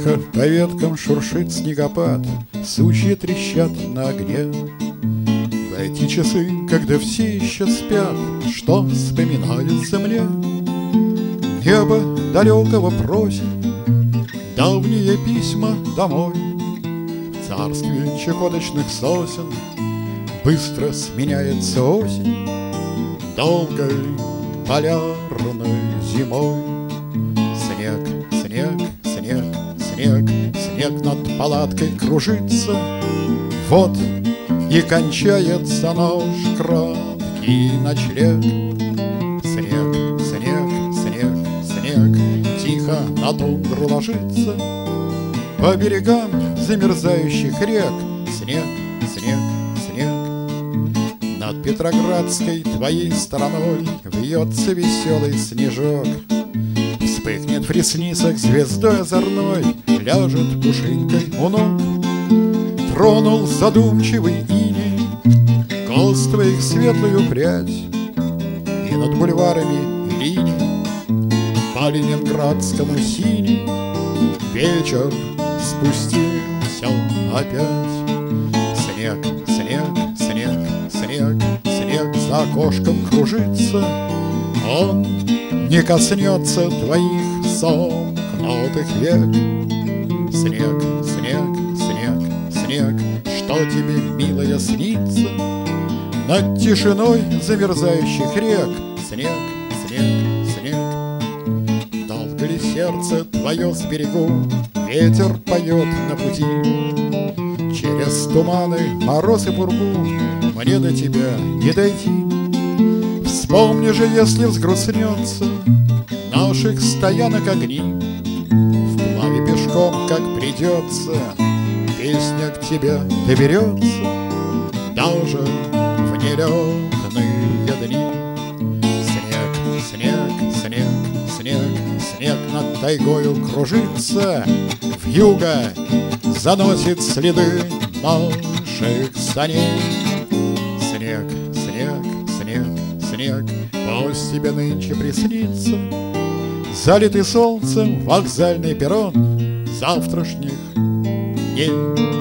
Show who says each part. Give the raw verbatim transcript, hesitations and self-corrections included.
Speaker 1: Тихо по веткам шуршит снегопад, сучья трещат на огне. В эти часы, когда все еще спят, что вспоминается мне? Небо далекого просит давние письма домой. В царстве чахоточных сосен быстро сменяется осень долгой полярной зимой. Снег, снег, снег, снег, снег над палаткой кружится. Вот и кончается наш краткий ночлег. Снег, снег, снег, снег тихо на тундру ложится. По берегам замерзающих рек снег, снег, снег. Над Петроградской твоей стороной вьется веселый снежок. Вспыхнет в ресницах звездой озорной, ляжет пушинкой у ног. Тронул задумчивый иней кос твоих светлую прядь, и над бульварами линий по ленинградскому синий вечер спустился опять. Снег, снег, снег, снег, снег за окошком кружится. Он не коснется твоих сомкнутых век. Снег, снег, снег, снег, что тебе, милая, снится над тишиной замерзающих рек? Снег, снег, снег. Долго ли сердце твое с берегу ветер поет на пути? Через туманы, мороз и пургу мне до тебя не дойти. Вспомни же, если взгрустнется наших стоянок огни, вплаве пешком, как придется, песня к тебе доберется даже в нелетные дни. Снег, снег, снег, снег, снег над тайгою кружится. Вьюга заносит следы наших саней. Снег, снег, снег, снег, пусть тебе нынче приснится залитый солнцем вокзальный перрон завтрашних дней.